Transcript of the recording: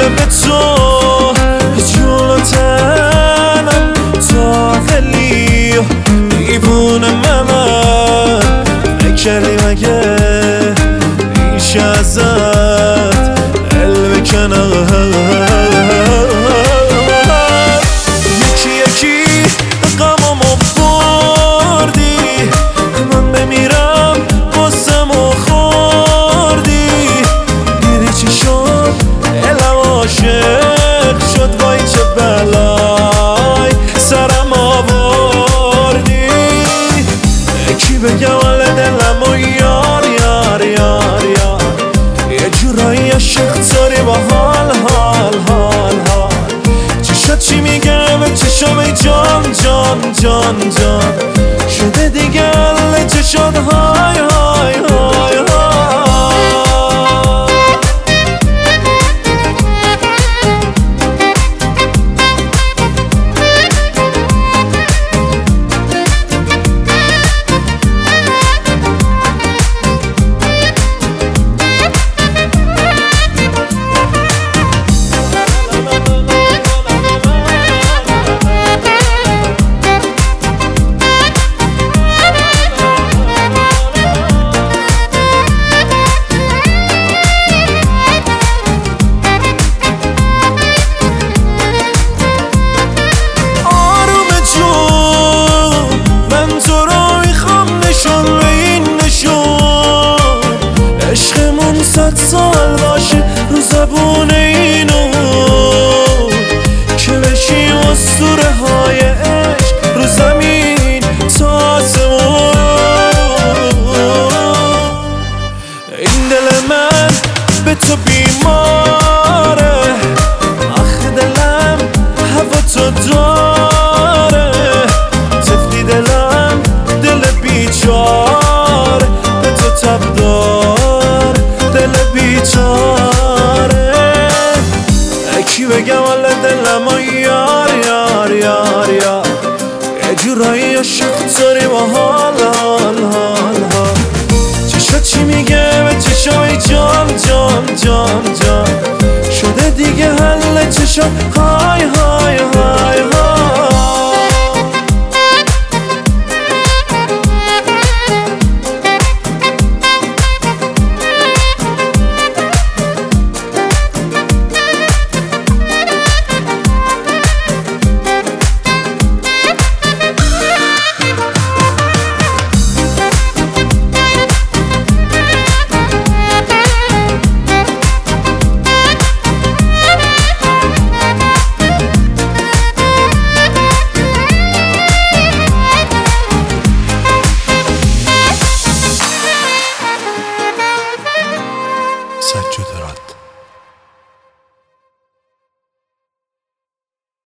به تو جلوتنم تا خیلی دیوونه من نکردی مگه میشه ازت دل بکنم یکی یکی غمامو بردی من بمیرم بازمو خوردی دیدی چی شد دلم عاشق شد وای چه بلای سرم آوردی یکی بگم حال دلمو یار یار یار یار یه جورایی عاشق داری با حال حال حال حال چشات چی میگه به چشام ای جان جان جان جان شده دیگه حل چشات های های های های صد سال باشه رو زبون اینو که بشیم اسطوره های عشق رو زمین تا آسمون این دل من به تو بیماره آخه دلم هوا تو داره طفلی دلم دل بیچاره به تو تب دار دل بیچاره اکی بگم حال دلمو یار یار یار یار یه جورایی عاشق داری با حال حال حال حال چشات چی میگه به چشام ای جان جان جان جان شده دیگه حل چشات